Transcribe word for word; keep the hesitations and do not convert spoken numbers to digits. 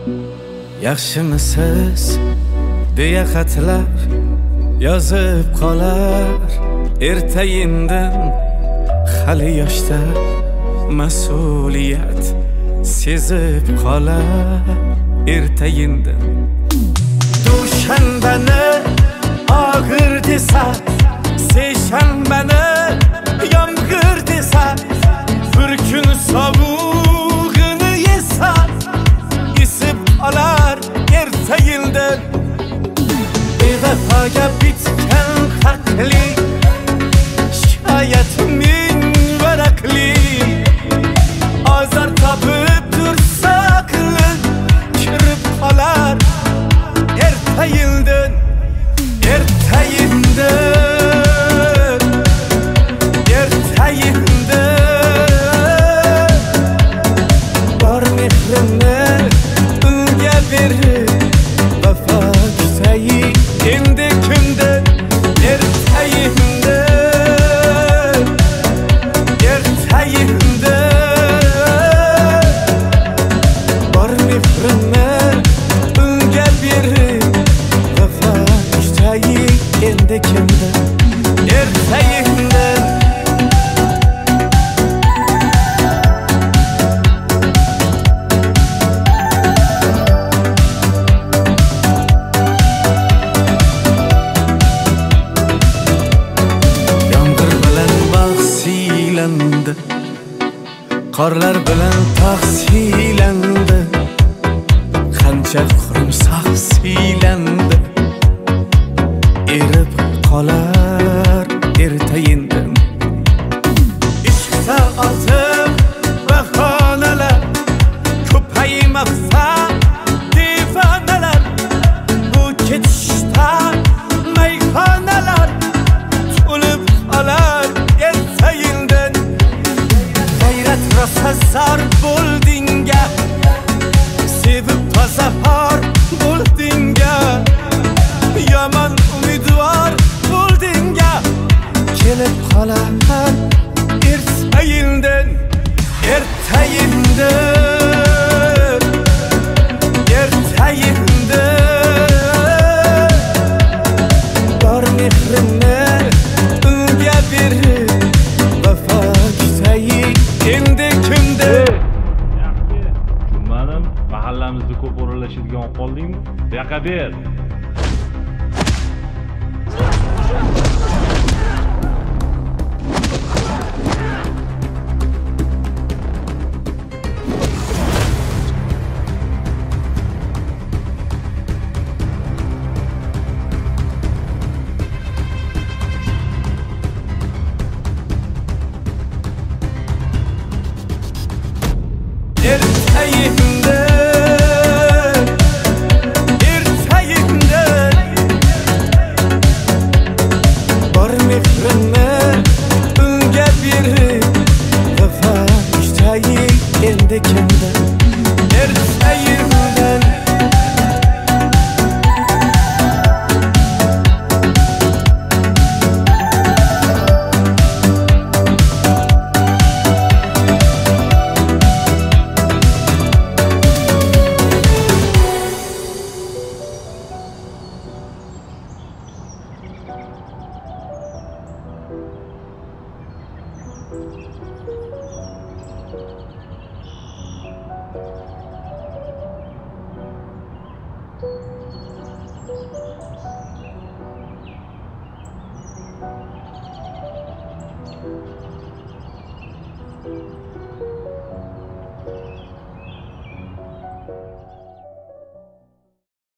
Yaxshimisiz deya xatlar yozib qolar ertayindan hali yoshda mas'uliyat sezib qolar ertayindan dushanbani og'ir desa seshanbani yomg'ir desa bir kun sovug'ini yesa isib qolar ertayindan bevafoga bitgan haqli shikoyat ming varaqli ozor topib tursa aqli kirib qolar ertayindan ertayindan ertayindan bor mehrimni unga berib vafo kutayi endi kimdan ertayindan ertayindan bor mehrimni unga berib vafo kutayi endi kimdan ertayindan qorlar bilan tog' siylandi qancha qurumsoq siylandi erib qolar ertayindan ishqda ozib bahonalar ko'paymoqsa devonalar bu ketishda mayxonalar to'lib qolar ertayindan rosa zor bo'ldingga sevib tozahor bo'ldingga yomon umidvor bo'ldingga kelib qolar ertayindan ertayindan ertayindan bor mehrimni unga berib vafo kutayi endi kimda yaxshi manim mahallamizda ko'p o'ralashadigan olib qoldingmi bu yoqqa ber ertayindan ertayindan bor mehrimni unga berib vafo kutayi endi kimdan ertayindan Thank you.